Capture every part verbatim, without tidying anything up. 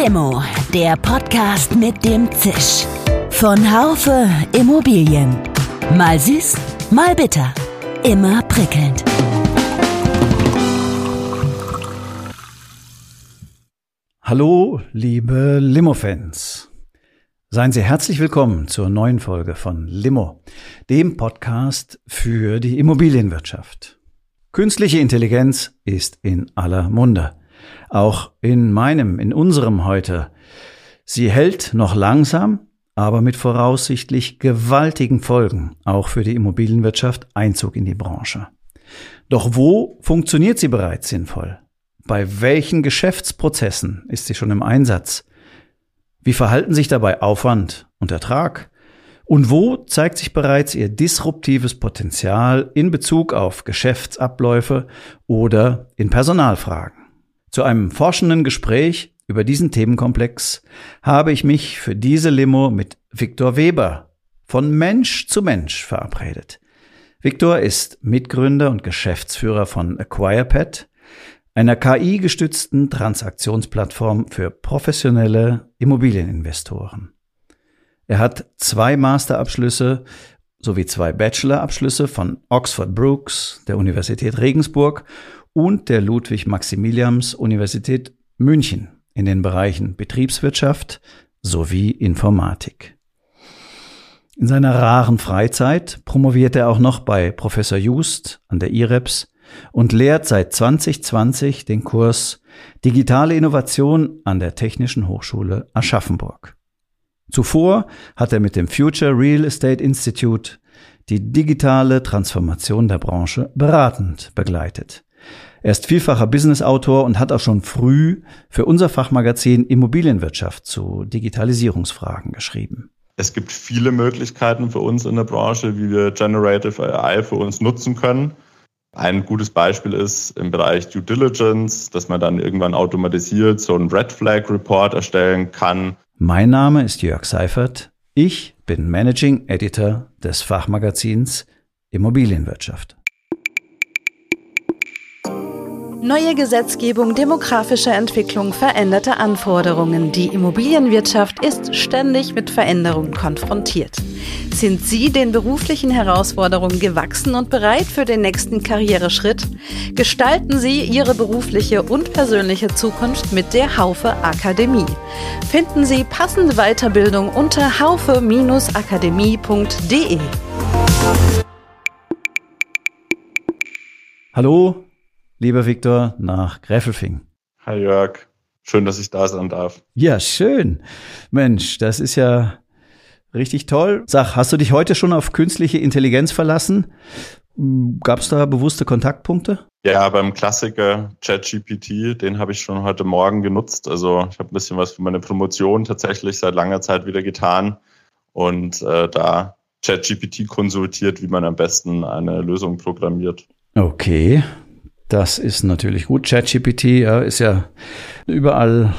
Limo, der Podcast mit dem Zisch. Von Haufe Immobilien. Mal süß, mal bitter. Immer prickelnd. Hallo, liebe Limo-Fans. Seien Sie herzlich willkommen zur neuen Folge von Limo, dem Podcast für die Immobilienwirtschaft. Künstliche Intelligenz ist in aller Munde. Auch in meinem, in unserem heute. Sie hält noch langsam, aber mit voraussichtlich gewaltigen Folgen, auch für die Immobilienwirtschaft, Einzug in die Branche. Doch wo funktioniert sie bereits sinnvoll? Bei welchen Geschäftsprozessen ist sie schon im Einsatz? Wie verhalten sich dabei Aufwand und Ertrag? Und wo zeigt sich bereits ihr disruptives Potenzial in Bezug auf Geschäftsabläufe oder in Personalfragen? Zu einem forschenden Gespräch über diesen Themenkomplex habe ich mich für diese Limo mit Viktor Weber von Mensch zu Mensch verabredet. Viktor ist Mitgründer und Geschäftsführer von AcquirePad, einer K I-gestützten Transaktionsplattform für professionelle Immobilieninvestoren. Er hat zwei Masterabschlüsse sowie zwei Bachelorabschlüsse von Oxford Brookes, der Universität Regensburg und der Ludwig-Maximilians-Universität München in den Bereichen Betriebswirtschaft sowie Informatik. In seiner raren Freizeit promoviert er auch noch bei Professor Just an der I R E P S und lehrt seit zwanzig zwanzig den Kurs Digitale Innovation an der Technischen Hochschule Aschaffenburg. Zuvor hat er mit dem Future Real Estate Institute die digitale Transformation der Branche beratend begleitet. Er ist vielfacher Business-Autor und hat auch schon früh für unser Fachmagazin Immobilienwirtschaft zu Digitalisierungsfragen geschrieben. Es gibt viele Möglichkeiten für uns in der Branche, wie wir Generative A I für uns nutzen können. Ein gutes Beispiel ist im Bereich Due Diligence, dass man dann irgendwann automatisiert so einen Red Flag Report erstellen kann. Mein Name ist Jörg Seifert. Ich bin Managing Editor des Fachmagazins Immobilienwirtschaft. Neue Gesetzgebung, demografische Entwicklung, veränderte Anforderungen. Die Immobilienwirtschaft ist ständig mit Veränderungen konfrontiert. Sind Sie den beruflichen Herausforderungen gewachsen und bereit für den nächsten Karriereschritt? Gestalten Sie Ihre berufliche und persönliche Zukunft mit der Haufe Akademie. Finden Sie passende Weiterbildung unter haufe Akademie punkt de. Hallo, lieber Viktor, nach Gräfelfing. Hi Jörg, schön, dass ich da sein darf. Ja, schön. Mensch, das ist ja richtig toll. Sag, hast du dich heute schon auf künstliche Intelligenz verlassen? Gab es da bewusste Kontaktpunkte? Ja, beim Klassiker ChatGPT, den habe ich schon heute Morgen genutzt. Also ich habe ein bisschen was für meine Promotion tatsächlich seit langer Zeit wieder getan und äh, da ChatGPT konsultiert, wie man am besten eine Lösung programmiert. Okay. Das ist natürlich gut. ChatGPT ja, ist ja überall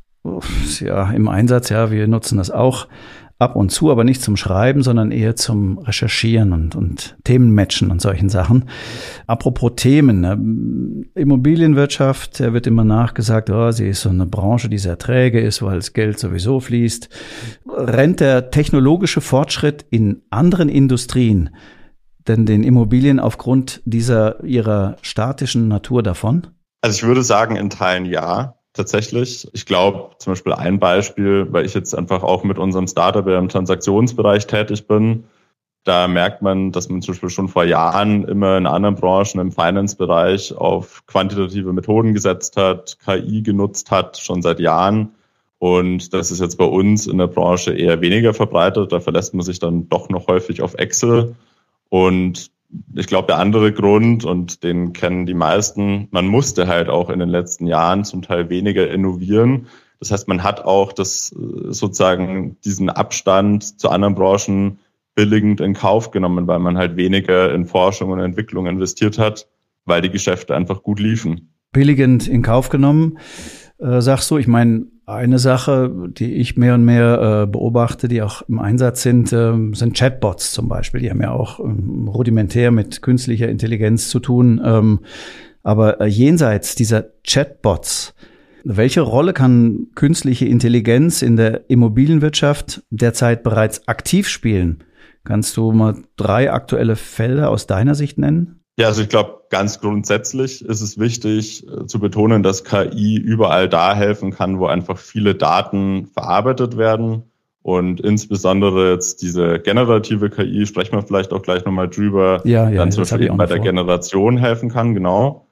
ja, im Einsatz. Ja, wir nutzen das auch ab und zu, aber nicht zum Schreiben, sondern eher zum Recherchieren und, und Themenmatchen und solchen Sachen. Apropos Themen, ne? Immobilienwirtschaft, da wird immer nachgesagt, oh, sie ist so eine Branche, die sehr träge ist, weil das Geld sowieso fließt. Rennt der technologische Fortschritt in anderen Industrien denn den Immobilien aufgrund dieser ihrer statischen Natur davon? Also ich würde sagen, in Teilen ja, tatsächlich. Ich glaube, zum Beispiel ein Beispiel, weil ich jetzt einfach auch mit unserem Startup im Transaktionsbereich tätig bin, da merkt man, dass man zum Beispiel schon vor Jahren immer in anderen Branchen im Finance-Bereich auf quantitative Methoden gesetzt hat, K I genutzt hat, schon seit Jahren. Und das ist jetzt bei uns in der Branche eher weniger verbreitet. Da verlässt man sich dann doch noch häufig auf Excel. Und ich glaube, der andere Grund, und den kennen die meisten, man musste halt auch in den letzten Jahren zum Teil weniger innovieren. Das heißt, man hat auch das sozusagen diesen Abstand zu anderen Branchen billigend in Kauf genommen, weil man halt weniger in Forschung und Entwicklung investiert hat, weil die Geschäfte einfach gut liefen. Billigend in Kauf genommen, äh, sagst du. Ich meine, eine Sache, die ich mehr und mehr äh, beobachte, die auch im Einsatz sind, äh, sind Chatbots zum Beispiel. Die haben ja auch ähm, rudimentär mit künstlicher Intelligenz zu tun. Ähm, aber äh, jenseits dieser Chatbots, Welche Rolle kann künstliche Intelligenz in der Immobilienwirtschaft derzeit bereits aktiv spielen? Kannst du mal drei aktuelle Fälle aus deiner Sicht nennen? Ja, also ich glaube, ganz grundsätzlich ist es wichtig äh, zu betonen, dass K I überall da helfen kann, wo einfach viele Daten verarbeitet werden. Und insbesondere jetzt diese generative K I, sprechen wir vielleicht auch gleich nochmal drüber, ja, ja, dann zum Beispiel eben bei der Generation helfen kann, genau.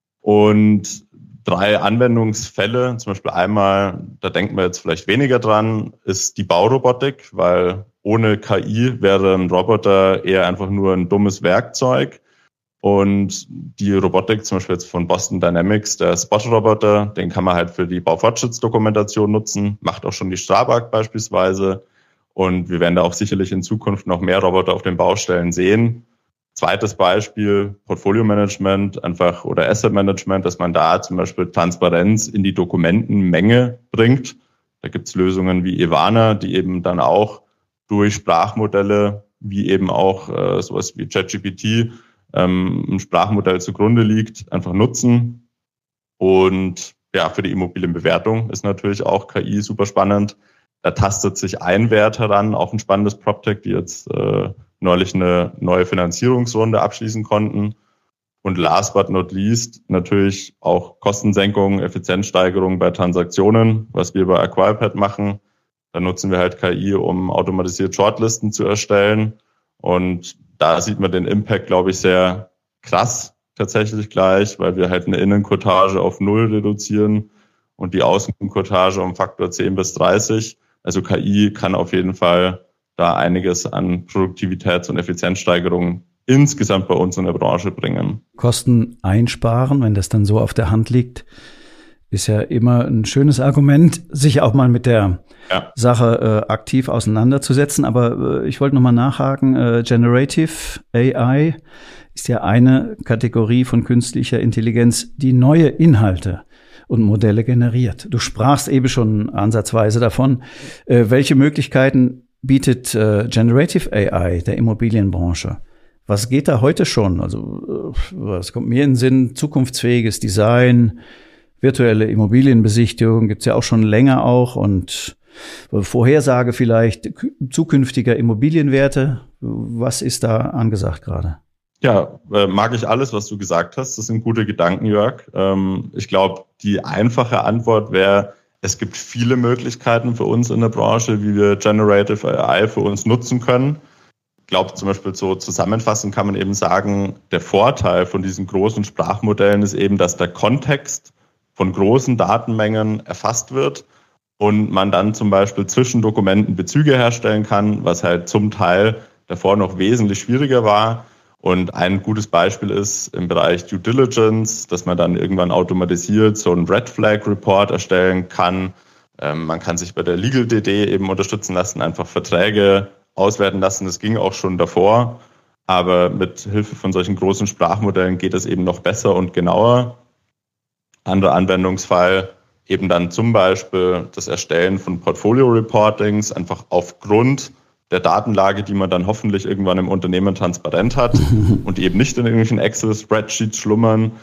Und drei Anwendungsfälle, zum Beispiel einmal, da denkt man jetzt vielleicht weniger dran, ist die Baurobotik, weil ohne K I wäre ein Roboter eher einfach nur ein dummes Werkzeug. Und die Robotik, zum Beispiel jetzt von Boston Dynamics, der Spot-Roboter, den kann man halt für die Baufortschrittsdokumentation nutzen, macht auch schon die Strabag beispielsweise. Und wir werden da auch sicherlich in Zukunft noch mehr Roboter auf den Baustellen sehen. Zweites Beispiel, Portfolio-Management einfach oder Asset-Management, dass man da zum Beispiel Transparenz in die Dokumentenmenge bringt. Da gibt's Lösungen wie Ivana, die eben dann auch durch Sprachmodelle, wie eben auch äh, sowas wie ChatGPT, ein Sprachmodell zugrunde liegt, einfach nutzen. Und ja, für die Immobilienbewertung ist natürlich auch K I super spannend. Da tastet sich ein Wert heran, auch ein spannendes PropTech, die jetzt äh, neulich eine neue Finanzierungsrunde abschließen konnten. Und last but not least natürlich auch Kostensenkung, Effizienzsteigerung bei Transaktionen, was wir bei Acquirepad machen. Da nutzen wir halt K I, um automatisiert Shortlisten zu erstellen. Und da sieht man den Impact, glaube ich, sehr krass tatsächlich gleich, weil wir halt eine Innenquotage auf null reduzieren und die Außenquotage um Faktor zehn bis dreißig. Also K I kann auf jeden Fall da einiges an Produktivitäts- und Effizienzsteigerungen insgesamt bei uns in der Branche bringen. Kosten einsparen, wenn das dann so auf der Hand liegt, ist ja immer ein schönes Argument, sich auch mal mit der ja. Sache äh, aktiv auseinanderzusetzen. Aber äh, ich wollte nochmal nachhaken, äh, Generative A I ist ja eine Kategorie von künstlicher Intelligenz, die neue Inhalte und Modelle generiert. Du sprachst eben schon ansatzweise davon. Äh, welche Möglichkeiten bietet äh, Generative A I der Immobilienbranche? Was geht da heute schon? Also äh, was kommt mir in den Sinn? Zukunftsfähiges Design, virtuelle Immobilienbesichtigung gibt's ja auch schon länger auch und Vorhersage vielleicht zukünftiger Immobilienwerte. Was ist da angesagt gerade? Ja, äh, mag ich alles, was du gesagt hast. Das sind gute Gedanken, Jörg. Ähm, ich glaube, die einfache Antwort wäre, es gibt viele Möglichkeiten für uns in der Branche, wie wir Generative A I für uns nutzen können. Ich glaube, zum Beispiel so zusammenfassend kann man eben sagen, der Vorteil von diesen großen Sprachmodellen ist eben, dass der Kontext von großen Datenmengen erfasst wird und man dann zum Beispiel zwischen Dokumenten Bezüge herstellen kann, was halt zum Teil davor noch wesentlich schwieriger war. Und ein gutes Beispiel ist im Bereich Due Diligence, dass man dann irgendwann automatisiert so einen Red Flag Report erstellen kann. Ähm, man kann sich bei der Legal D D eben unterstützen lassen, einfach Verträge auswerten lassen. Das ging auch schon davor, aber mit Hilfe von solchen großen Sprachmodellen geht es eben noch besser und genauer. Anderer Anwendungsfall eben dann zum Beispiel das Erstellen von Portfolio-Reportings, einfach aufgrund der Datenlage, die man dann hoffentlich irgendwann im Unternehmen transparent hat und eben nicht in irgendwelchen Excel-Spreadsheets schlummern.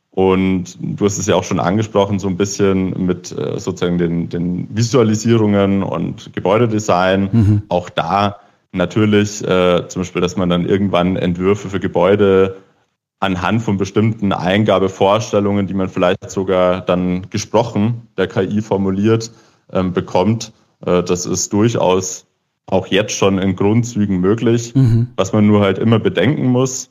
Und du hast es ja auch schon angesprochen, so ein bisschen mit äh, sozusagen den, den Visualisierungen und Gebäudedesign. Mhm. Auch da natürlich äh, zum Beispiel, dass man dann irgendwann Entwürfe für Gebäude anhand von bestimmten Eingabevorstellungen, die man vielleicht sogar dann gesprochen der K I formuliert, ähm, bekommt. Äh, das ist durchaus auch jetzt schon in Grundzügen möglich. Mhm. Was man nur halt immer bedenken muss,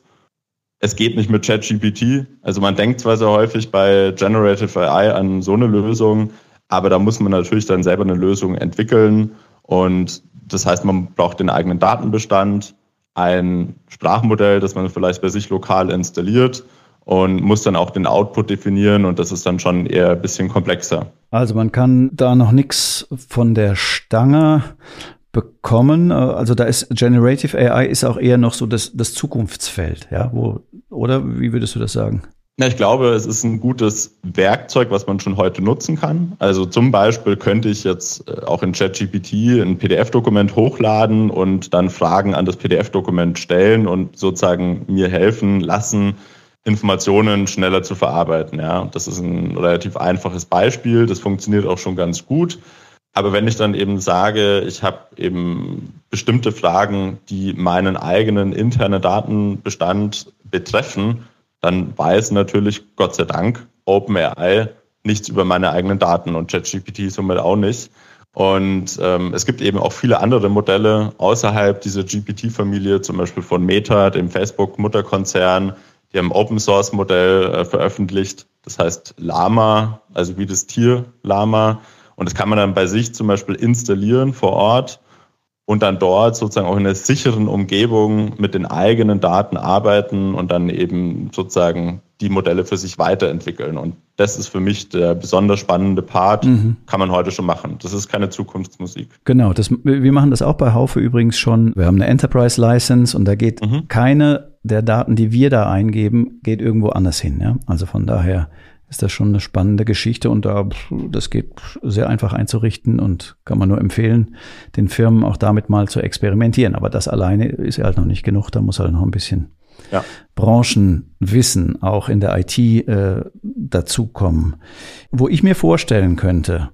es geht nicht mit ChatGPT. Also man denkt zwar sehr häufig bei Generative A I an so eine Lösung, aber da muss man natürlich dann selber eine Lösung entwickeln. Und das heißt, man braucht den eigenen Datenbestand, ein Sprachmodell, das man vielleicht bei sich lokal installiert und muss dann auch den Output definieren und das ist dann schon eher ein bisschen komplexer. Also man kann da noch nichts von der Stange bekommen. Also da ist Generative A I ist auch eher noch so das, das Zukunftsfeld, ja, wo, oder wie würdest du das sagen? Ja, ich glaube, es ist ein gutes Werkzeug, was man schon heute nutzen kann. Also zum Beispiel könnte ich jetzt auch in ChatGPT ein P D F-Dokument hochladen und dann Fragen an das P D F-Dokument stellen und sozusagen mir helfen lassen, Informationen schneller zu verarbeiten. Ja, das ist ein relativ einfaches Beispiel. Das funktioniert auch schon ganz gut. Aber wenn ich dann eben sage, ich habe eben bestimmte Fragen, die meinen eigenen internen Datenbestand betreffen, dann weiß natürlich, Gott sei Dank, OpenAI nichts über meine eigenen Daten und ChatGPT somit auch nicht. Und ähm, es gibt eben auch viele andere Modelle außerhalb dieser G P T-Familie, zum Beispiel von Meta, dem Facebook-Mutterkonzern. Die haben ein Open-Source-Modell äh, veröffentlicht, das heißt Llama, also wie das Tier Llama. Und das kann man dann bei sich zum Beispiel installieren vor Ort und dann dort sozusagen auch in einer sicheren Umgebung mit den eigenen Daten arbeiten und dann eben sozusagen die Modelle für sich weiterentwickeln. Und das ist für mich der besonders spannende Part, mhm. kann man heute schon machen. Das ist keine Zukunftsmusik. Genau, das, wir machen das auch bei Haufe übrigens schon. Wir haben eine Enterprise License und da geht mhm. keine der Daten, die wir da eingeben, geht irgendwo anders hin. Ja? Also von daher ist das schon eine spannende Geschichte und da, das geht sehr einfach einzurichten und kann man nur empfehlen, den Firmen auch damit mal zu experimentieren. Aber das alleine ist halt noch nicht genug, da muss halt noch ein bisschen ja. Branchenwissen auch in der I T äh, dazukommen. Wo ich mir vorstellen könnte,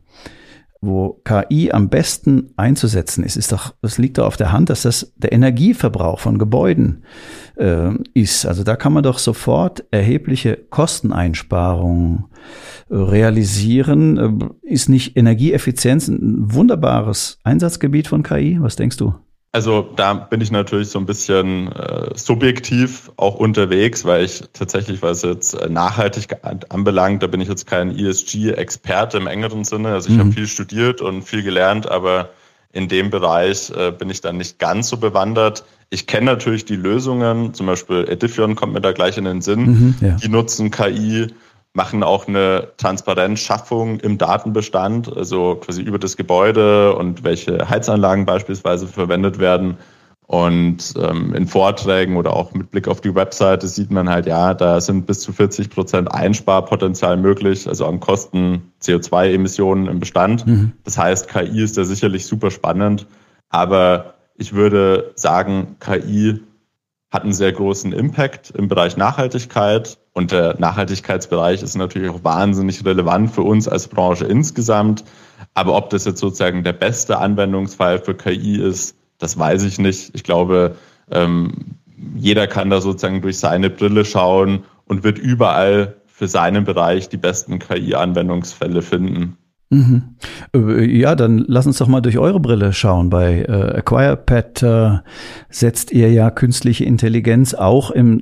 wo K I am besten einzusetzen ist, ist doch, es liegt doch auf der Hand, dass das der Energieverbrauch von Gebäuden äh, ist. Also da kann man doch sofort erhebliche Kosteneinsparungen äh, realisieren. Äh, ist nicht Energieeffizienz ein wunderbares Einsatzgebiet von K I? Was denkst du? Also da bin ich natürlich so ein bisschen äh, subjektiv auch unterwegs, weil ich tatsächlich, was jetzt Nachhaltigkeit anbelangt, da bin ich jetzt kein E S G-Experte im engeren Sinne. Also ich mhm. habe viel studiert und viel gelernt, aber in dem Bereich äh, bin ich dann nicht ganz so bewandert. Ich kenne natürlich die Lösungen, zum Beispiel Edifion kommt mir da gleich in den Sinn. Mhm, ja. Die nutzen K I, machen auch eine Transparenzschaffung im Datenbestand, also quasi über das Gebäude und welche Heizanlagen beispielsweise verwendet werden. Und ähm, in Vorträgen oder auch mit Blick auf die Webseite sieht man halt, ja, da sind bis zu vierzig Prozent Einsparpotenzial möglich, also an Kosten C O zwei Emissionen im Bestand. Mhm. Das heißt, K I ist da sicherlich super spannend, aber ich würde sagen, K I hat einen sehr großen Impact im Bereich Nachhaltigkeit. Und der Nachhaltigkeitsbereich ist natürlich auch wahnsinnig relevant für uns als Branche insgesamt. Aber ob das jetzt sozusagen der beste Anwendungsfall für K I ist, das weiß ich nicht. Ich glaube, ähm, jeder kann da sozusagen durch seine Brille schauen und wird überall für seinen Bereich die besten K I-Anwendungsfälle finden. Mhm. Ja, dann lass uns doch mal durch eure Brille schauen. Bei äh, AcquirePad äh, setzt ihr ja künstliche Intelligenz auch im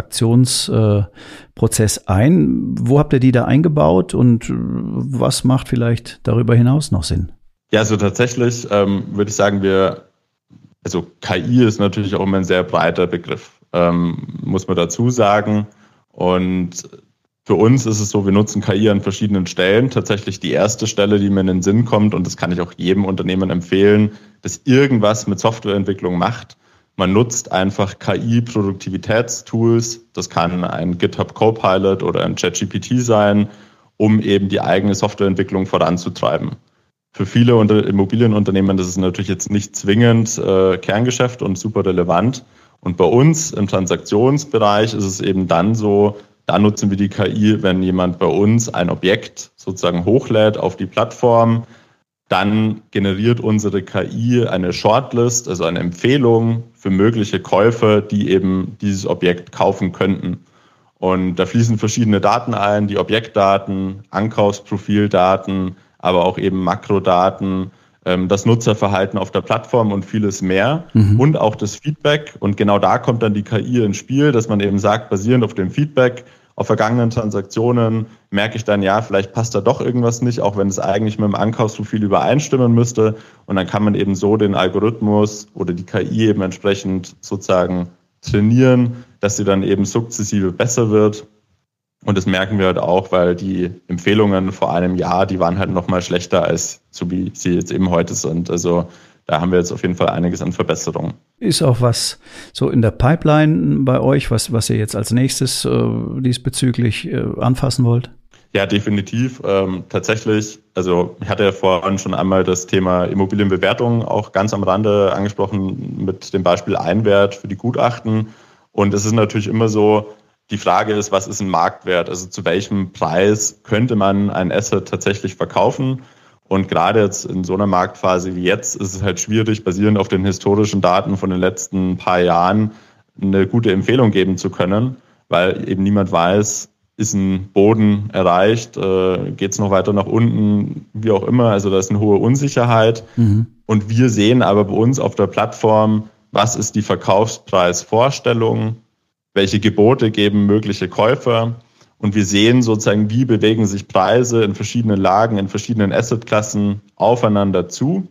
Transaktionsprozess äh, ein. Wo habt ihr die da eingebaut und was macht vielleicht darüber hinaus noch Sinn? Ja, also tatsächlich ähm, würde ich sagen, wir, also K I ist natürlich auch immer ein sehr breiter Begriff, ähm, muss man dazu sagen. Und für uns ist es so, wir nutzen K I an verschiedenen Stellen. Tatsächlich die erste Stelle, die mir in den Sinn kommt, und das kann ich auch jedem Unternehmen empfehlen, das irgendwas mit Softwareentwicklung macht. Man nutzt einfach K I-Produktivitätstools. Das kann ein GitHub Copilot oder ein ChatGPT sein, um eben die eigene Softwareentwicklung voranzutreiben. Für viele Immobilienunternehmen, das ist natürlich jetzt nicht zwingend äh, Kerngeschäft und super relevant. Und bei uns im Transaktionsbereich ist es eben dann so, da nutzen wir die K I, wenn jemand bei uns ein Objekt sozusagen hochlädt auf die Plattform, dann generiert unsere K I eine Shortlist, also eine Empfehlung für mögliche Käufer, die eben dieses Objekt kaufen könnten. Und da fließen verschiedene Daten ein, die Objektdaten, Ankaufsprofildaten, aber auch eben Makrodaten, das Nutzerverhalten auf der Plattform und vieles mehr mhm. und auch das Feedback. Und genau da kommt dann die K I ins Spiel, dass man eben sagt, basierend auf dem Feedback, auf vergangenen Transaktionen, merke ich dann, ja, vielleicht passt da doch irgendwas nicht, auch wenn es eigentlich mit dem Ankaufsprofil übereinstimmen müsste. Und dann kann man eben so den Algorithmus oder die K I eben entsprechend sozusagen trainieren, dass sie dann eben sukzessive besser wird. Und das merken wir halt auch, weil die Empfehlungen vor einem Jahr, die waren halt noch mal schlechter als so wie sie jetzt eben heute sind. Also da haben wir jetzt auf jeden Fall einiges an Verbesserungen. Ist auch was so in der Pipeline bei euch, was, was ihr jetzt als nächstes äh, diesbezüglich äh, anfassen wollt? Ja, definitiv. Ähm, tatsächlich, also ich hatte ja vorhin schon einmal das Thema Immobilienbewertung auch ganz am Rande angesprochen mit dem Beispiel Einwert für die Gutachten. Und es ist natürlich immer so, die Frage ist, was ist ein Marktwert? Also zu welchem Preis könnte man ein Asset tatsächlich verkaufen? Und gerade jetzt in so einer Marktphase wie jetzt ist es halt schwierig, basierend auf den historischen Daten von den letzten paar Jahren eine gute Empfehlung geben zu können, weil eben niemand weiß, ist ein Boden erreicht, äh, geht es noch weiter nach unten, wie auch immer. Also da ist eine hohe Unsicherheit. Mhm. Und wir sehen aber bei uns auf der Plattform, was ist die Verkaufspreisvorstellung, welche Gebote geben mögliche Käufer. Und wir sehen sozusagen, wie bewegen sich Preise in verschiedenen Lagen, in verschiedenen Assetklassen aufeinander zu.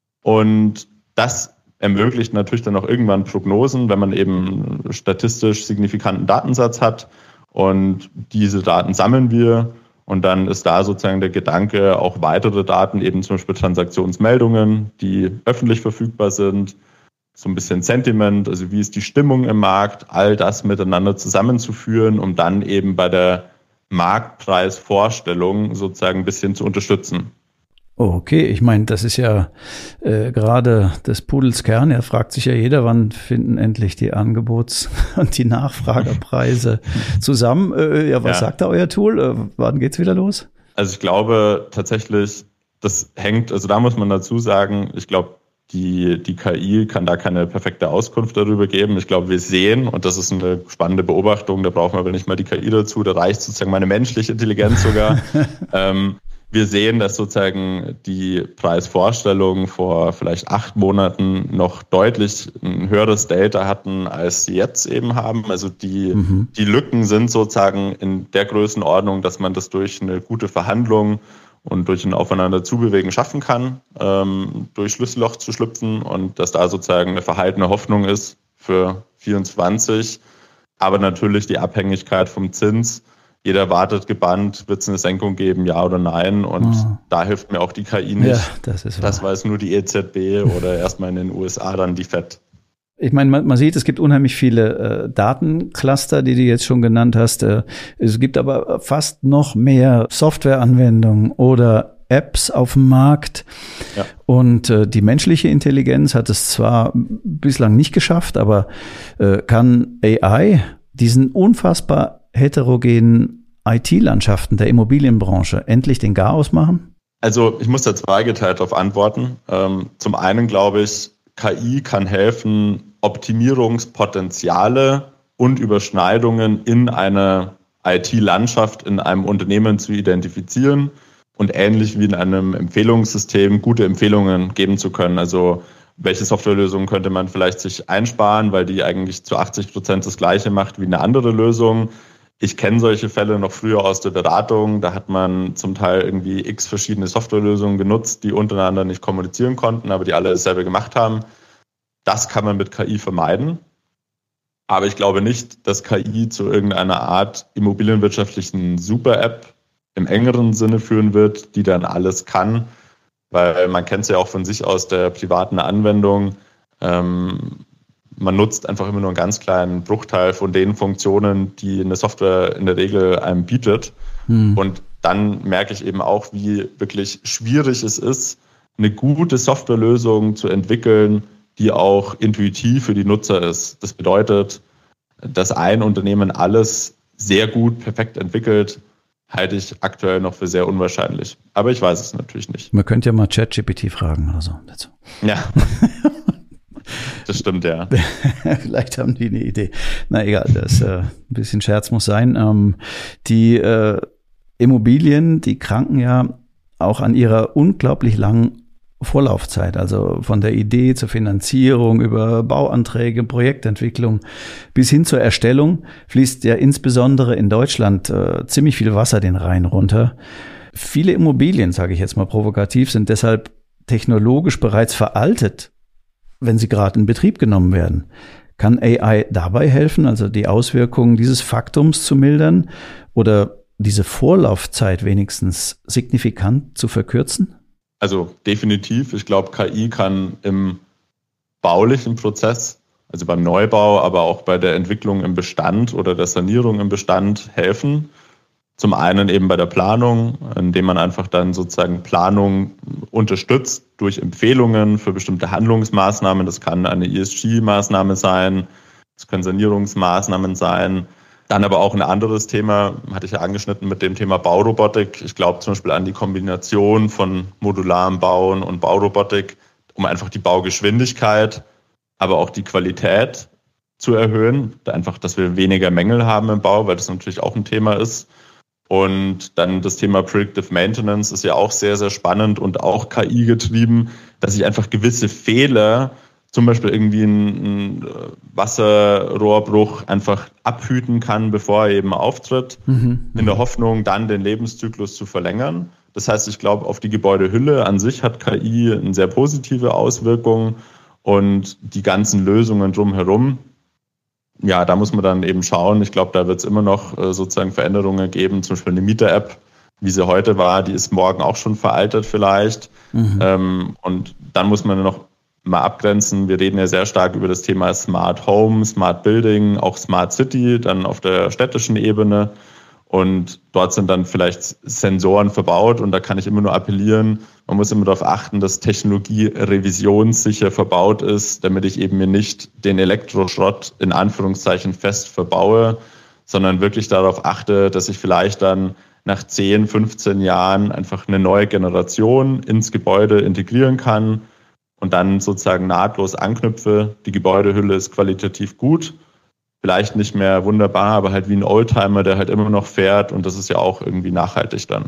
Und das ermöglicht natürlich dann auch irgendwann Prognosen, wenn man eben statistisch signifikanten Datensatz hat. Und diese Daten sammeln wir. Und dann ist da sozusagen der Gedanke, auch weitere Daten, eben zum Beispiel Transaktionsmeldungen, die öffentlich verfügbar sind, so ein bisschen Sentiment, also wie ist die Stimmung im Markt, all das miteinander zusammenzuführen, um dann eben bei der Marktpreisvorstellung sozusagen ein bisschen zu unterstützen. Okay, ich meine, das ist ja äh, gerade des Pudels Kern. Ja, fragt sich ja jeder, wann finden endlich die Angebots- und die Nachfragepreise zusammen. Äh, ja, was ja. sagt da euer Tool? Äh, wann geht's wieder los? Also ich glaube tatsächlich, das hängt, also da muss man dazu sagen, ich glaube, Die, die K I kann da keine perfekte Auskunft darüber geben. Ich glaube, wir sehen, und das ist eine spannende Beobachtung, da brauchen wir aber nicht mal die K I dazu, da reicht sozusagen meine menschliche Intelligenz sogar. ähm, wir sehen, dass sozusagen die Preisvorstellungen vor vielleicht acht Monaten noch deutlich ein höheres Delta hatten, als sie jetzt eben haben. Also die, mhm. die Lücken sind sozusagen in der Größenordnung, dass man das durch eine gute Verhandlung und durch ein Aufeinander zubewegen schaffen kann, ähm, durch Schlüsselloch zu schlüpfen und dass da sozusagen eine verhaltene Hoffnung ist für vierundzwanzig. Aber natürlich die Abhängigkeit vom Zins. Jeder wartet gebannt, wird es eine Senkung geben, ja oder nein? Und oh. da hilft mir auch die K I nicht. Ja, das ist wahr. Das weiß nur die E Z B oder erstmal in den U S A dann die Fed. Ich meine, man, man sieht, es gibt unheimlich viele äh, Datencluster, die du jetzt schon genannt hast. Äh, es gibt aber fast noch mehr Softwareanwendungen oder Apps auf dem Markt. Ja. Und äh, die menschliche Intelligenz hat es zwar bislang nicht geschafft, aber äh, kann A I diesen unfassbar heterogenen I T-Landschaften der Immobilienbranche endlich den Garaus machen? Also ich muss da zweigeteilt darauf antworten. Ähm, zum einen glaube ich, K I kann helfen, Optimierungspotenziale und Überschneidungen in einer I T-Landschaft, in einem Unternehmen zu identifizieren und ähnlich wie in einem Empfehlungssystem gute Empfehlungen geben zu können. Also welche Softwarelösung könnte man vielleicht sich einsparen, weil die eigentlich zu achtzig Prozent das Gleiche macht wie eine andere Lösung. Ich kenne solche Fälle noch früher aus der Beratung. Da hat man zum Teil irgendwie x verschiedene Softwarelösungen genutzt, die untereinander nicht kommunizieren konnten, aber die alle dasselbe gemacht haben. Das kann man mit K I vermeiden. Aber ich glaube nicht, dass K I zu irgendeiner Art immobilienwirtschaftlichen Super-App im engeren Sinne führen wird, die dann alles kann. Weil man kennt es ja auch von sich aus der privaten Anwendung. Ähm, man nutzt einfach immer nur einen ganz kleinen Bruchteil von den Funktionen, die eine Software in der Regel einem bietet. Hm. Und dann merke ich eben auch, wie wirklich schwierig es ist, eine gute Softwarelösung zu entwickeln, die auch intuitiv für die Nutzer ist. Das bedeutet, dass ein Unternehmen alles sehr gut, perfekt entwickelt, halte ich aktuell noch für sehr unwahrscheinlich. Aber ich weiß es natürlich nicht. Man könnte ja mal ChatGPT fragen oder so. Ja, das stimmt, ja. Vielleicht haben die eine Idee. Na egal, das äh, ein bisschen Scherz muss sein. Ähm, die äh, Immobilien, die kranken ja auch an ihrer unglaublich langen Vorlaufzeit, also von der Idee zur Finanzierung über Bauanträge, Projektentwicklung bis hin zur Erstellung fließt ja insbesondere in Deutschland äh, ziemlich viel Wasser den Rhein runter. Viele Immobilien, sage ich jetzt mal provokativ, sind deshalb technologisch bereits veraltet, wenn sie gerade in Betrieb genommen werden. Kann A I dabei helfen, also die Auswirkungen dieses Faktums zu mildern oder diese Vorlaufzeit wenigstens signifikant zu verkürzen? Also definitiv. Ich glaube, K I kann im baulichen Prozess, also beim Neubau, aber auch bei der Entwicklung im Bestand oder der Sanierung im Bestand helfen. Zum einen eben bei der Planung, indem man einfach dann sozusagen Planung unterstützt durch Empfehlungen für bestimmte Handlungsmaßnahmen. Das kann eine E S G-Maßnahme sein, das können Sanierungsmaßnahmen sein. Dann aber auch ein anderes Thema, hatte ich ja angeschnitten mit dem Thema Baurobotik. Ich glaube zum Beispiel an die Kombination von modularem Bauen und Baurobotik, um einfach die Baugeschwindigkeit, aber auch die Qualität zu erhöhen. Einfach, dass wir weniger Mängel haben im Bau, weil das natürlich auch ein Thema ist. Und dann das Thema Predictive Maintenance ist ja auch sehr, sehr spannend und auch K I getrieben, dass ich einfach gewisse Fehler, zum Beispiel irgendwie ein Wasserrohrbruch, einfach abhüten kann, bevor er eben auftritt, mhm. in der Hoffnung, dann den Lebenszyklus zu verlängern. Das heißt, ich glaube, auf die Gebäudehülle an sich hat K I eine sehr positive Auswirkung und die ganzen Lösungen drumherum, ja, da muss man dann eben schauen. Ich glaube, da wird es immer noch sozusagen Veränderungen geben, zum Beispiel eine Mieter-App, wie sie heute war, die ist morgen auch schon veraltet vielleicht. Mhm. Ähm, und dann muss man noch mal abgrenzen. Wir reden ja sehr stark über das Thema Smart Home, Smart Building, auch Smart City, dann auf der städtischen Ebene. Und dort sind dann vielleicht Sensoren verbaut und da kann ich immer nur appellieren, man muss immer darauf achten, dass Technologie revisionssicher verbaut ist, damit ich eben mir nicht den Elektroschrott in Anführungszeichen fest verbaue, sondern wirklich darauf achte, dass ich vielleicht dann nach zehn, fünfzehn Jahren einfach eine neue Generation ins Gebäude integrieren kann und dann sozusagen nahtlos anknüpfe. Die Gebäudehülle ist qualitativ gut, vielleicht nicht mehr wunderbar, aber halt wie ein Oldtimer, der halt immer noch fährt und das ist ja auch irgendwie nachhaltig dann.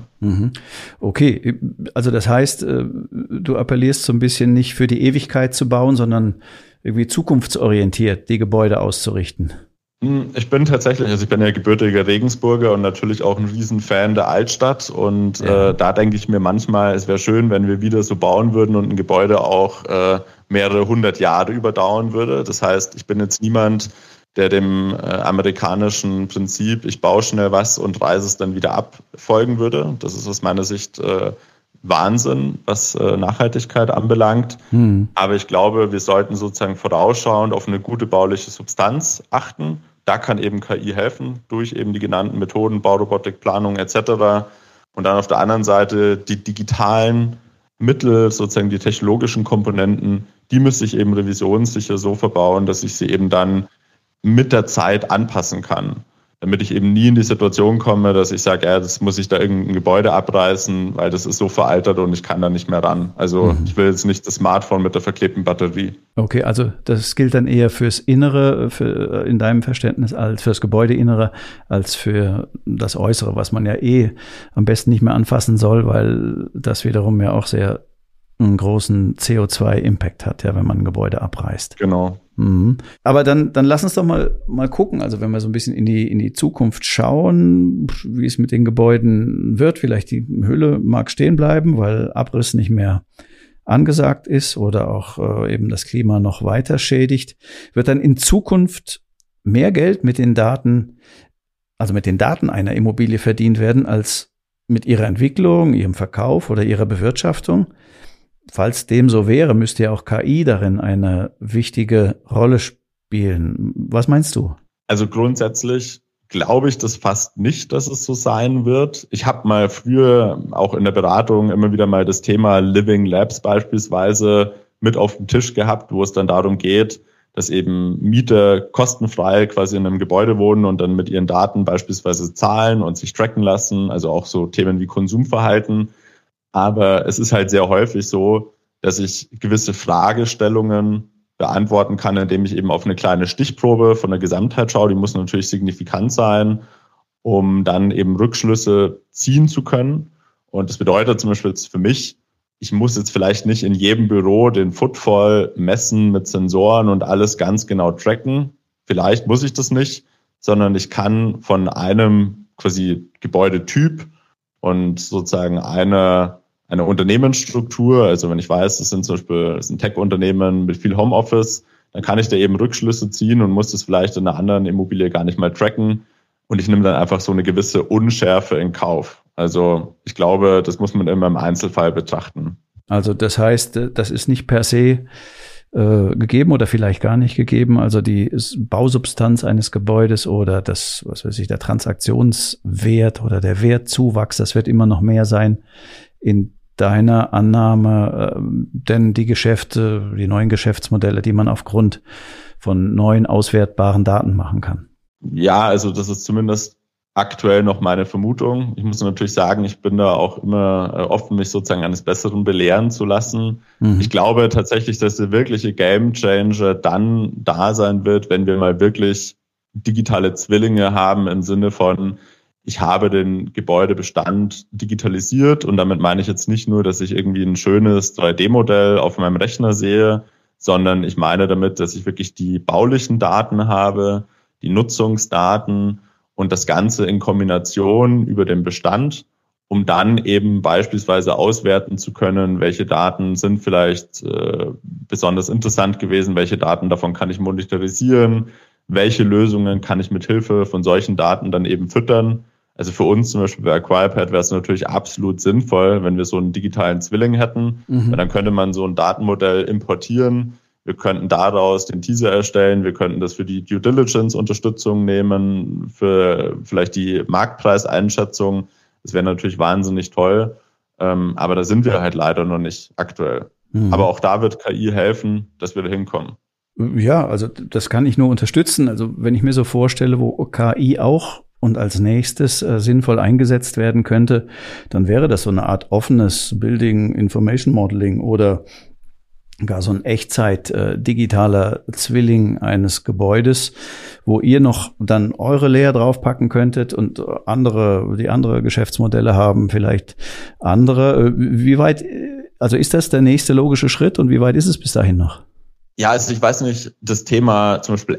Okay, also das heißt, du appellierst so ein bisschen nicht für die Ewigkeit zu bauen, sondern irgendwie zukunftsorientiert die Gebäude auszurichten. Ich bin tatsächlich, also ich bin ja gebürtiger Regensburger und natürlich auch ein Riesenfan der Altstadt und ja. äh, da denke ich mir manchmal, es wäre schön, wenn wir wieder so bauen würden und ein Gebäude auch äh, mehrere hundert Jahre überdauern würde. Das heißt, ich bin jetzt niemand, der dem äh, amerikanischen Prinzip, ich baue schnell was und reiße es dann wieder ab, folgen würde. Das ist aus meiner Sicht äh, Wahnsinn, was äh, Nachhaltigkeit anbelangt. Hm. Aber ich glaube, wir sollten sozusagen vorausschauend auf eine gute bauliche Substanz achten. Da kann eben K I helfen, durch eben die genannten Methoden, Baurobotik, Planung et cetera. Und dann auf der anderen Seite die digitalen Mittel, sozusagen die technologischen Komponenten, die müsste ich eben revisionssicher so verbauen, dass ich sie eben dann mit der Zeit anpassen kann. Damit ich eben nie in die Situation komme, dass ich sage, ja, das muss ich da irgendein Gebäude abreißen, weil das ist so veraltet und ich kann da nicht mehr ran. Also mhm. ich will jetzt nicht das Smartphone mit der verklebten Batterie. Okay, also das gilt dann eher fürs Innere, für, in deinem Verständnis, als fürs Gebäudeinnere, als für das Äußere, was man ja eh am besten nicht mehr anfassen soll, weil das wiederum ja auch sehr einen großen C O zwei Impact hat, ja, wenn man ein Gebäude abreißt. Genau. Mhm. Aber dann, dann lass uns doch mal, mal gucken. Also wenn wir so ein bisschen in die, in die Zukunft schauen, wie es mit den Gebäuden wird. Vielleicht die Hülle mag stehen bleiben, weil Abriss nicht mehr angesagt ist oder auch äh, eben das Klima noch weiter schädigt. Wird dann in Zukunft mehr Geld mit den Daten, also mit den Daten einer Immobilie verdient werden, als mit ihrer Entwicklung, ihrem Verkauf oder ihrer Bewirtschaftung? Falls dem so wäre, müsste ja auch K I darin eine wichtige Rolle spielen. Was meinst du? Also grundsätzlich glaube ich das fast nicht, dass es so sein wird. Ich habe mal früher auch in der Beratung immer wieder mal das Thema Living Labs beispielsweise mit auf dem Tisch gehabt, wo es dann darum geht, dass eben Mieter kostenfrei quasi in einem Gebäude wohnen und dann mit ihren Daten beispielsweise zahlen und sich tracken lassen, also auch so Themen wie Konsumverhalten. Aber es ist halt sehr häufig so, dass ich gewisse Fragestellungen beantworten kann, indem ich eben auf eine kleine Stichprobe von der Gesamtheit schaue. Die muss natürlich signifikant sein, um dann eben Rückschlüsse ziehen zu können. Und das bedeutet zum Beispiel jetzt für mich, ich muss jetzt vielleicht nicht in jedem Büro den Footfall messen mit Sensoren und alles ganz genau tracken. Vielleicht muss ich das nicht, sondern ich kann von einem quasi Gebäudetyp und sozusagen einer eine Unternehmensstruktur, also wenn ich weiß, das sind zum Beispiel das ist ein Tech-Unternehmen mit viel Homeoffice, dann kann ich da eben Rückschlüsse ziehen und muss das vielleicht in einer anderen Immobilie gar nicht mal tracken und ich nehme dann einfach so eine gewisse Unschärfe in Kauf. Also ich glaube, das muss man immer im Einzelfall betrachten. Also das heißt, das ist nicht per se äh, gegeben oder vielleicht gar nicht gegeben. Also die Bausubstanz eines Gebäudes oder das, was weiß ich, der Transaktionswert oder der Wertzuwachs, das wird immer noch mehr sein in deiner Annahme, äh, denn die Geschäfte, die neuen Geschäftsmodelle, die man aufgrund von neuen auswertbaren Daten machen kann. Ja, also das ist zumindest aktuell noch meine Vermutung. Ich muss natürlich sagen, ich bin da auch immer offen, mich sozusagen eines Besseren belehren zu lassen. Mhm. Ich glaube tatsächlich, dass der wirkliche Gamechanger dann da sein wird, wenn wir mal wirklich digitale Zwillinge haben im Sinne von, ich habe den Gebäudebestand digitalisiert und damit meine ich jetzt nicht nur, dass ich irgendwie ein schönes drei D Modell auf meinem Rechner sehe, sondern ich meine damit, dass ich wirklich die baulichen Daten habe, die Nutzungsdaten und das Ganze in Kombination über den Bestand, um dann eben beispielsweise auswerten zu können, welche Daten sind vielleicht äh, besonders interessant gewesen, welche Daten davon kann ich monetarisieren, welche Lösungen kann ich mit Hilfe von solchen Daten dann eben füttern. Also für uns zum Beispiel bei Acquirepad wäre es natürlich absolut sinnvoll, wenn wir so einen digitalen Zwilling hätten, mhm. weil dann könnte man so ein Datenmodell importieren. Wir könnten daraus den Teaser erstellen, wir könnten das für die Due Diligence-Unterstützung nehmen, für vielleicht die Marktpreiseinschätzung. Das wäre natürlich wahnsinnig toll, ähm, aber da sind wir halt leider noch nicht aktuell. Mhm. Aber auch da wird K I helfen, dass wir da hinkommen. Ja, also das kann ich nur unterstützen. Also wenn ich mir so vorstelle, wo K I auch und als nächstes äh, sinnvoll eingesetzt werden könnte, dann wäre das so eine Art offenes Building Information Modeling oder gar so ein Echtzeit äh, digitaler Zwilling eines Gebäudes, wo ihr noch dann eure Layer draufpacken könntet und andere, die andere Geschäftsmodelle haben, vielleicht andere. Äh, wie weit, also ist das der nächste logische Schritt und wie weit ist es bis dahin noch? Ja, also ich weiß nicht, das Thema zum Beispiel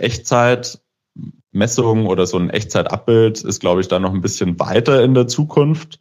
Echtzeitmessung oder so ein Echtzeitabbild ist, glaube ich, da noch ein bisschen weiter in der Zukunft.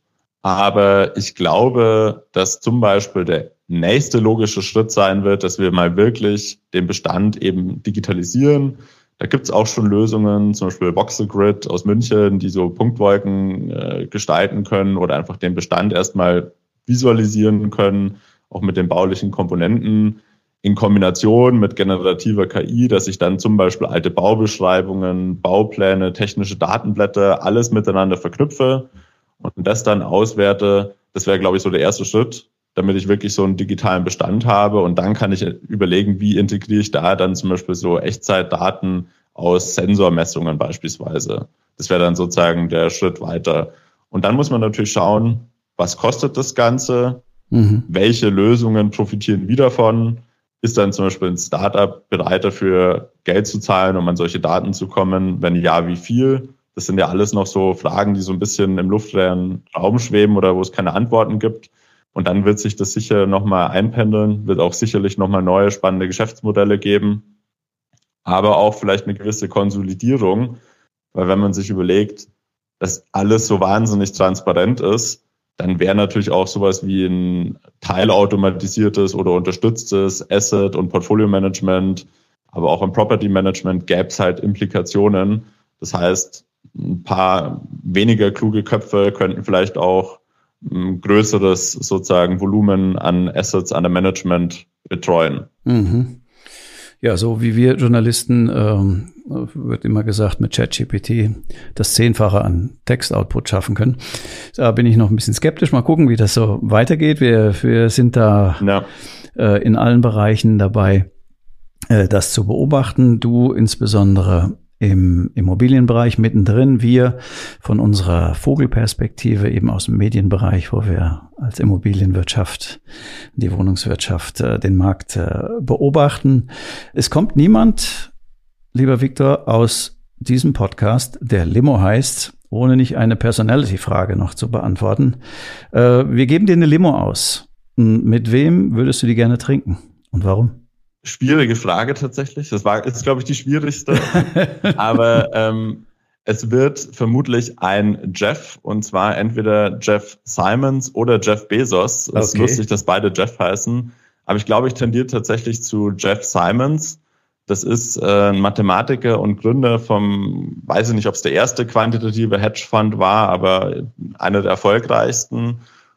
Aber ich glaube, dass zum Beispiel der nächste logische Schritt sein wird, dass wir mal wirklich den Bestand eben digitalisieren. Da gibt es auch schon Lösungen, zum Beispiel Voxelgrid aus München, die so Punktwolken äh, gestalten können oder einfach den Bestand erstmal visualisieren können, auch mit den baulichen Komponenten in Kombination mit generativer K I, dass ich dann zum Beispiel alte Baubeschreibungen, Baupläne, technische Datenblätter, alles miteinander verknüpfe und das dann auswerte. Das wäre, glaube ich, so der erste Schritt, damit ich wirklich so einen digitalen Bestand habe. Und dann kann ich überlegen, wie integriere ich da dann zum Beispiel so Echtzeitdaten aus Sensormessungen beispielsweise. Das wäre dann sozusagen der Schritt weiter. Und dann muss man natürlich schauen, was kostet das Ganze? Mhm. Welche Lösungen profitieren wieder davon? Ist dann zum Beispiel ein Startup bereit dafür, Geld zu zahlen, um an solche Daten zu kommen? Wenn ja, wie viel? Das sind ja alles noch so Fragen, die so ein bisschen im luftleeren Raum schweben oder wo es keine Antworten gibt. Und dann wird sich das sicher nochmal einpendeln, wird auch sicherlich nochmal neue spannende Geschäftsmodelle geben, aber auch vielleicht eine gewisse Konsolidierung, weil wenn man sich überlegt, dass alles so wahnsinnig transparent ist, dann wäre natürlich auch sowas wie ein teilautomatisiertes oder unterstütztes Asset- und Portfolio-Management, aber auch im Property-Management gäbe es halt Implikationen. Das heißt, ein paar weniger kluge Köpfe könnten vielleicht auch ein größeres sozusagen Volumen an Assets, an der Management betreuen. Mhm. Ja, so wie wir Journalisten, ähm, wird immer gesagt, mit ChatGPT das Zehnfache an Textoutput schaffen können. Da bin ich noch ein bisschen skeptisch. Mal gucken, wie das so weitergeht. Wir, wir sind da ja. äh, in allen Bereichen dabei, äh, das zu beobachten. Du insbesondere im Immobilienbereich mittendrin, wir von unserer Vogelperspektive eben aus dem Medienbereich, wo wir als Immobilienwirtschaft, die Wohnungswirtschaft äh, den Markt äh, beobachten. Es kommt niemand, lieber Viktor, aus diesem Podcast, der Limo heißt, ohne nicht eine Personality-Frage noch zu beantworten. Äh, wir geben dir eine Limo aus. Mit wem würdest du die gerne trinken und warum? Schwierige Frage tatsächlich. Das war ist, glaube ich, die schwierigste. Aber ähm, es wird vermutlich ein Jeff, und zwar entweder Jeff Simons oder Jeff Bezos. Es ist lustig, dass beide Jeff heißen. Aber ich glaube, ich tendiere tatsächlich zu Jeff Simons. Das ist äh, ein Mathematiker und Gründer vom, weiß ich nicht, ob es der erste quantitative Hedgefonds war, aber einer der erfolgreichsten.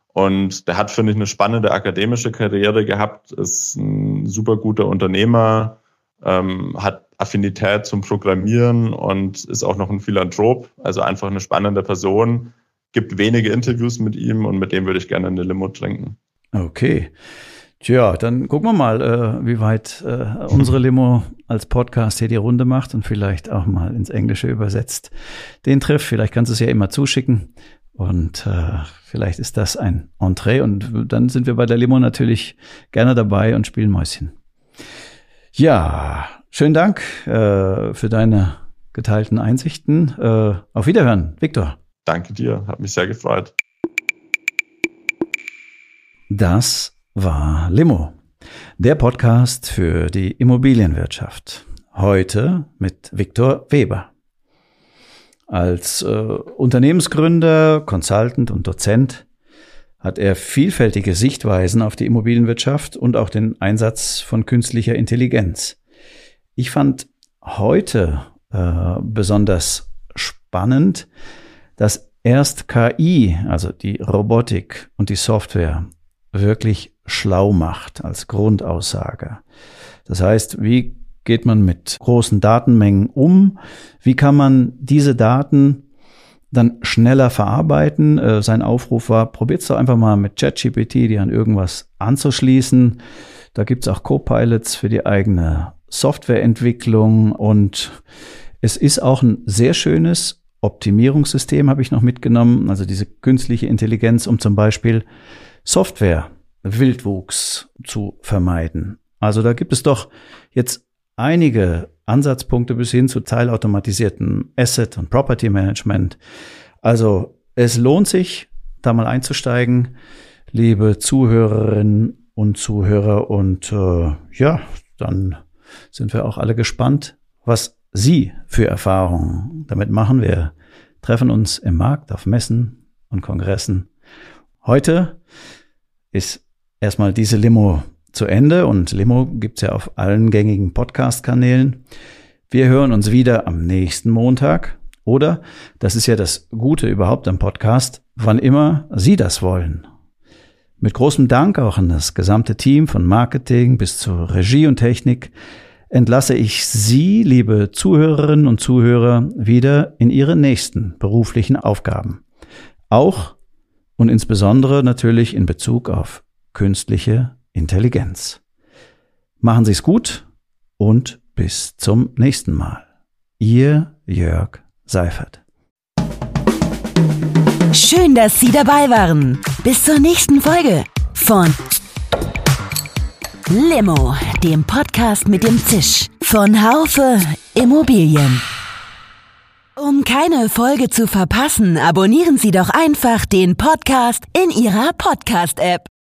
Und der hat, finde ich, eine spannende akademische Karriere gehabt, ist ein super guter Unternehmer, ähm, hat Affinität zum Programmieren und ist auch noch ein Philanthrop, also einfach eine spannende Person. Gibt wenige Interviews mit ihm und mit dem würde ich gerne eine Limo trinken. Okay. Tja, dann gucken wir mal, äh, wie weit äh, unsere Limo als Podcast hier die Runde macht und vielleicht auch mal ins Englische übersetzt den trifft. Vielleicht kannst du es ja immer zuschicken und äh, vielleicht ist das ein Entree und dann sind wir bei der Limo natürlich gerne dabei und spielen Mäuschen. Ja, schönen Dank äh, für deine geteilten Einsichten. Äh, auf Wiederhören, Viktor. Danke dir, hat mich sehr gefreut. Das war Limo, der Podcast für die Immobilienwirtschaft. Heute mit Viktor Weber. Als äh, Unternehmensgründer, Consultant und Dozent hat er vielfältige Sichtweisen auf die Immobilienwirtschaft und auch den Einsatz von künstlicher Intelligenz. Ich fand heute äh, besonders spannend, dass erst K I, also die Robotik und die Software, wirklich schlau macht als Grundaussage. Das heißt, wie geht man mit großen Datenmengen um? Wie kann man diese Daten dann schneller verarbeiten? Äh, sein Aufruf war, probiert's doch einfach mal mit ChatGPT, die an irgendwas anzuschließen. Da gibt's auch Co-Pilots für die eigene Softwareentwicklung und es ist auch ein sehr schönes Optimierungssystem, habe ich noch mitgenommen, also diese künstliche Intelligenz, um zum Beispiel Software-Wildwuchs zu vermeiden. Also da gibt es doch jetzt einige Ansatzpunkte bis hin zu teilautomatisiertem Asset- und Property-Management. Also es lohnt sich, da mal einzusteigen, liebe Zuhörerinnen und Zuhörer. Und äh, ja, dann sind wir auch alle gespannt, was Sie für Erfahrungen damit machen. Wir treffen uns im Markt, auf Messen und Kongressen. Heute ist erstmal diese Limo zu Ende und Limo gibt's ja auf allen gängigen Podcast-Kanälen. Wir hören uns wieder am nächsten Montag oder, das ist ja das Gute überhaupt am Podcast, wann immer Sie das wollen. Mit großem Dank auch an das gesamte Team von Marketing bis zur Regie und Technik entlasse ich Sie, liebe Zuhörerinnen und Zuhörer, wieder in Ihre nächsten beruflichen Aufgaben. Auch und insbesondere natürlich in Bezug auf künstliche Intelligenz. Machen Sie es gut und bis zum nächsten Mal. Ihr Jörg Seifert. Schön, dass Sie dabei waren. Bis zur nächsten Folge von Limo, dem Podcast mit dem Zisch von Haufe Immobilien. Um keine Folge zu verpassen, abonnieren Sie doch einfach den Podcast in Ihrer Podcast-App.